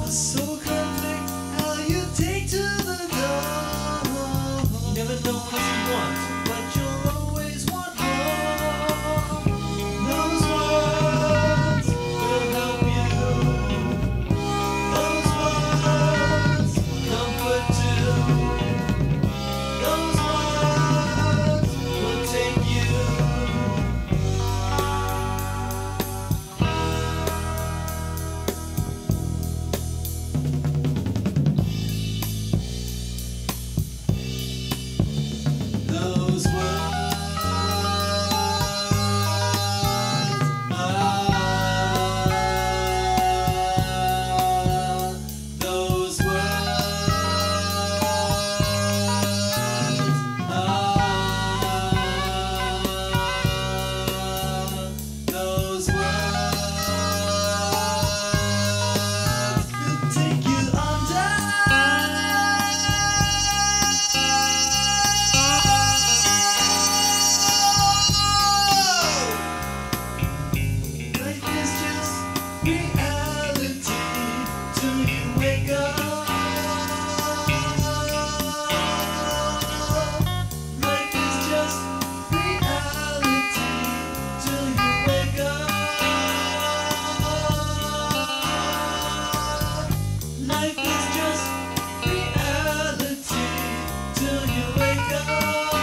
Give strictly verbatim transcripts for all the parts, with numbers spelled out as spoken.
So conflict how you take to the door. You never know what you want, but you'll always want more. Those words will help you. Those words comfort too. Those words will take you. Those words, ah, those words, ah, those words will take you under. Life is just reality till you wake up. Life is just reality till you wake up. Life is just reality till you wake up.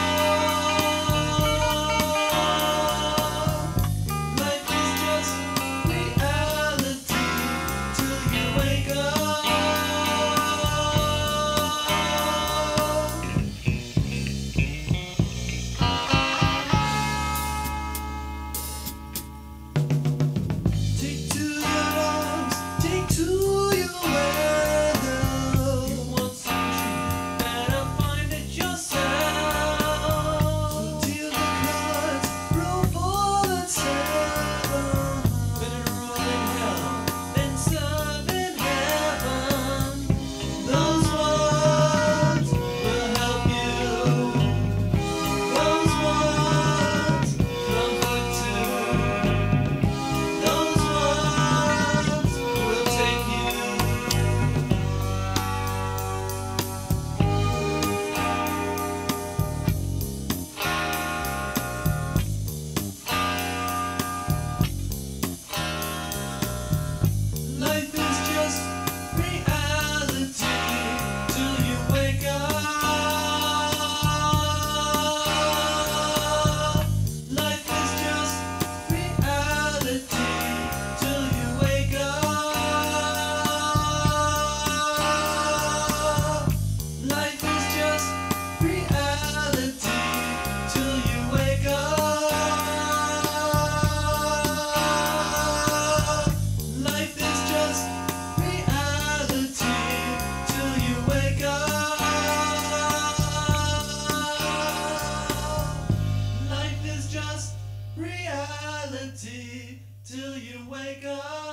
Life is just reality till you wake up. Take to your arms, take to your weather. you want some truth, better find it yourself. Till the cards roll for the seven. Better roll in hell than serve in heaven. Those words will help you. Those words comfort too. Those words will take you. Life is just reality till you wake up. Life is just reality till you wake up. Life is just reality till you wake up. Life is just reality till you wake up. Life is just reality till you wake up.